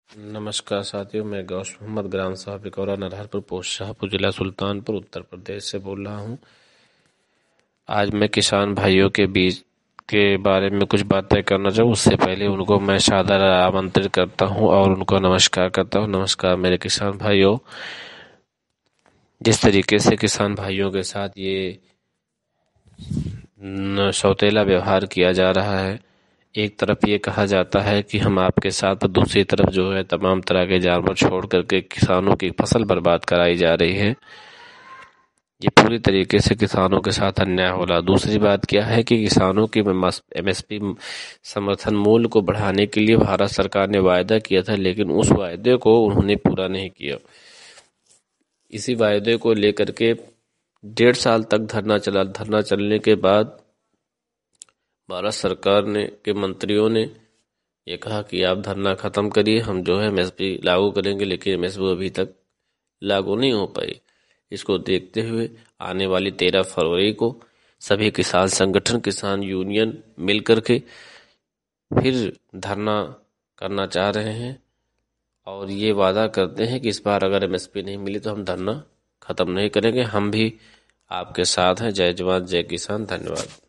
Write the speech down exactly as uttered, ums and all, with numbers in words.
नमस्कार साथियों, मैं गौश मोहम्मद ग्राम सभा पिकौरा नरहरपुर पोस्ट शाहपुर जिला सुल्तानपुर उत्तर प्रदेश से बोल रहा हूं। आज मैं किसान भाइयों के बीच के बारे में कुछ बातें करना चाहूँ। उससे पहले उनको मैं सादर आमंत्रित करता हूं और उनको नमस्कार करता हूं। नमस्कार मेरे किसान भाइयों। जिस तरीके से किसान भाइयों के साथ ये सौतेला व्यवहार किया जा रहा है, एक तरफ ये कहा जाता है कि हम आपके साथ, तो दूसरी तरफ जो है तमाम तरह के जानवर छोड़ करके किसानों की फसल बर्बाद कराई जा रही है। ये पूरी तरीके से किसानों के साथ अन्याय हो रहा। दूसरी बात क्या है कि किसानों की एमएसपी समर्थन मूल्य को बढ़ाने के लिए भारत सरकार ने वायदा किया था, लेकिन उस वायदे को उन्होंने पूरा नहीं किया। इसी वायदे को लेकर के डेढ़ साल तक धरना चला। धरना चलने के बाद भारत सरकार ने के मंत्रियों ने ये कहा कि आप धरना खत्म करिए, हम जो है एमएसपी लागू करेंगे, लेकिन एमएसपी अभी तक लागू नहीं हो पाई। इसको देखते हुए आने वाली तेरह फरवरी को सभी किसान संगठन, किसान यूनियन मिल करके फिर धरना करना चाह रहे हैं और ये वादा करते हैं कि इस बार अगर एमएसपी नहीं मिली तो हम धरना खत्म नहीं करेंगे। हम भी आपके साथ हैं। जय जवान जय किसान। धन्यवाद।